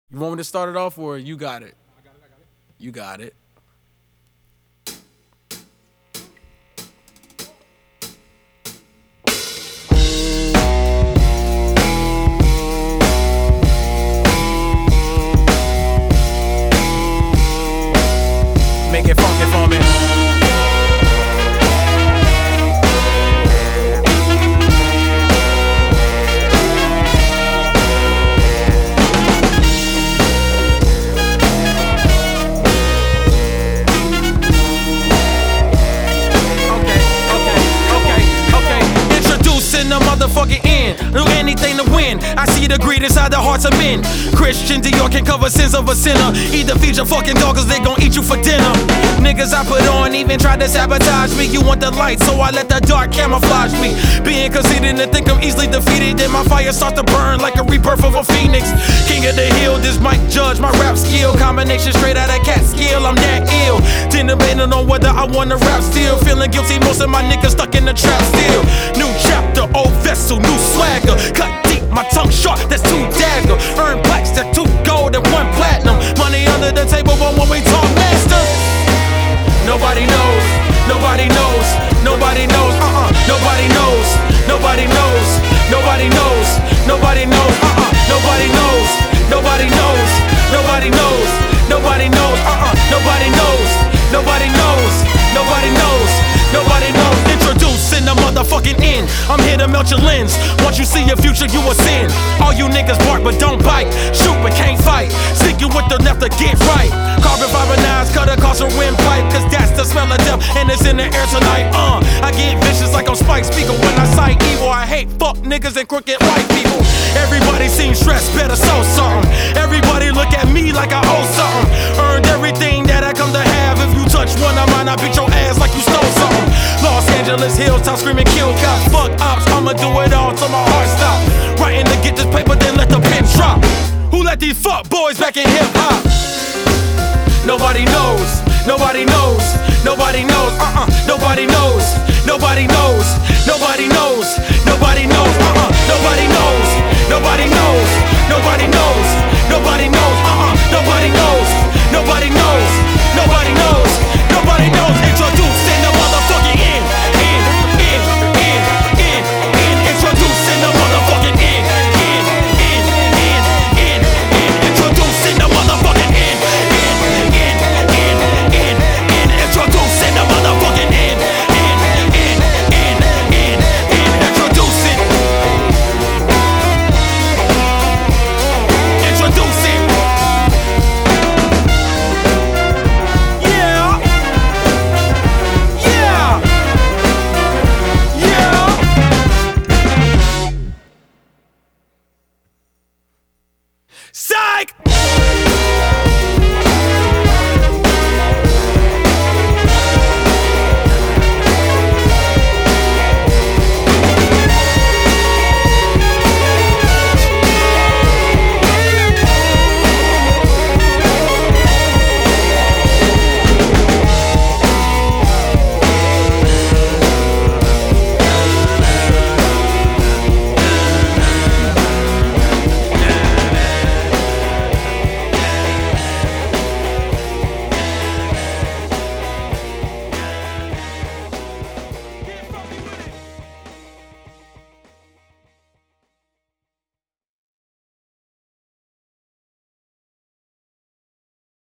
You want me to start it off or you got it? I got it. You got it. Make it funky for me. The motherfucking end, do anything to win. I see the greed inside the hearts of men. Christian Dior can cover sins of a sinner. Either feed your fucking dog, cause they gon' eat you for dinner. Niggas I put on even tried to sabotage me. You want the light, so I let the dark camouflage me. Being conceited and think I'm easily defeated, then my fire starts to burn like a rebirth of a phoenix. King of the hill, this might judge my rap skill. Combination straight out of cat skill, I'm that ill. Then debating on whether I wanna rap still. Feeling guilty, most of my niggas stuck in the trap still. New chapter, old vessel, new swagger. Cut deep, my tongue short, that's 2 dagger. Earn plaques, that's 2 gold and 1 platinum. Money under the table, but when we talk master, nobody knows, nobody knows, nobody knows, nobody knows, nobody knows, nobody knows, nobody knows, nobody knows, nobody knows, nobody knows, nobody knows, nobody knows, nobody knows, nobody knows, nobody knows. Introducing the motherfucking end. I'm here to melt your lens. Once you see your future, you will sin. All you niggas bark but don't bite. Shoot but can't fight. Stick you with the left to get right. Carbon fiber knives cut across a windpipe, cause that's the smell of death and it's in the air tonight. I get vicious like I'm Spike Speaker when I cite evil. I hate fuck niggas and crooked white people. Everybody seems stressed, better so something. Everybody look at me like I owe something. Earned everything that I come to have. If you touch one of mine, I beat your ass like you stole something. Los Angeles hilltop screaming kill cops. Fuck ops, I'ma do it all till my heart stop. Writing to get this paper, then let the pen drop. Who let these fuck boys back in hip hop? Nobody knows, nobody knows, nobody knows, nobody knows, nobody knows, nobody knows, nobody knows, nobody knows, nobody knows, nobody knows, nobody knows, nobody knows, nobody knows, nobody knows, nobody knows. Introducing the motherfucking end, introducing the motherfucking end, introducing the motherfucking end, introducing the motherfucking end, introducing. Yeah, yeah, yeah. Psych!